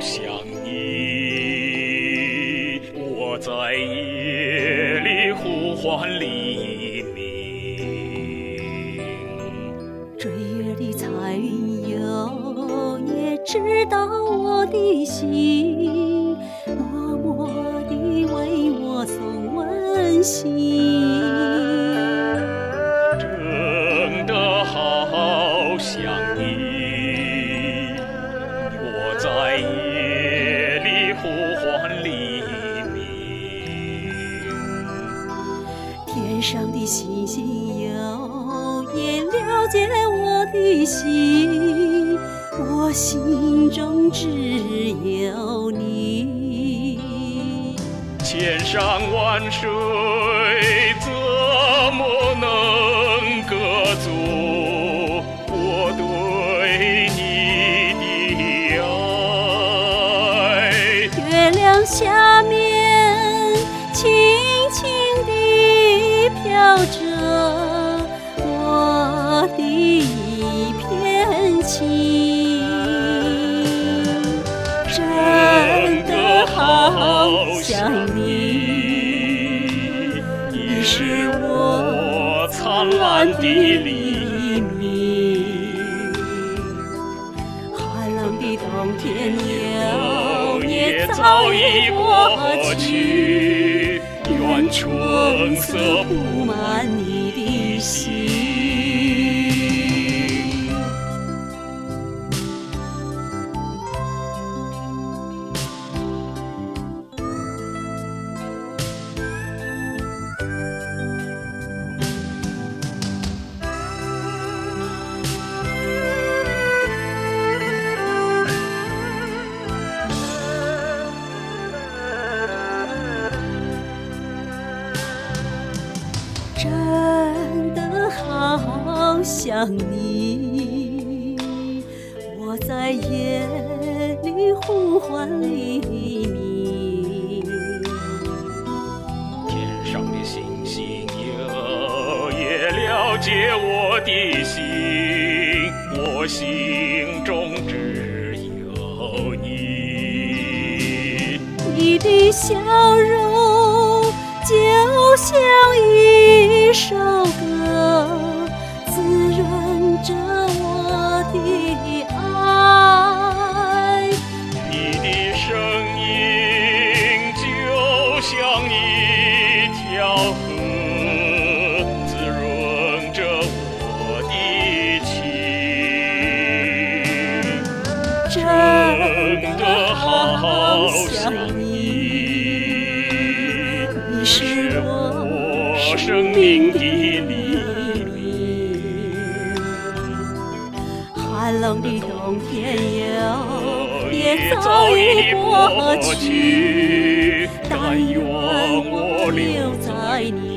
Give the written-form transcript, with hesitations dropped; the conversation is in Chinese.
想你，我在夜里呼唤黎明。 追月里彩云游，也知道我的心，默默地为我送温馨。 真的好想你，我在夜里呼唤黎明。 天上的星星有也了解我的心，我心中只有你。 千山万水怎么能隔阻我对你的爱？ 月亮下面轻轻地飘着我的一片情，真的好想你，你是我灿烂的黎明。 寒冷的冬天也早已过去，愿春色布满你的心。真的好想你，我在夜里呼唤黎明。 天上的星星有也了解我的心，我心中只有你。 你的笑容就像一首歌，滋润着我的爱。 你的声音就像一条河，滋润着我的情。 真的好想你，你是我生命的黎明。寒冷的冬天也早已过去，但愿我留在你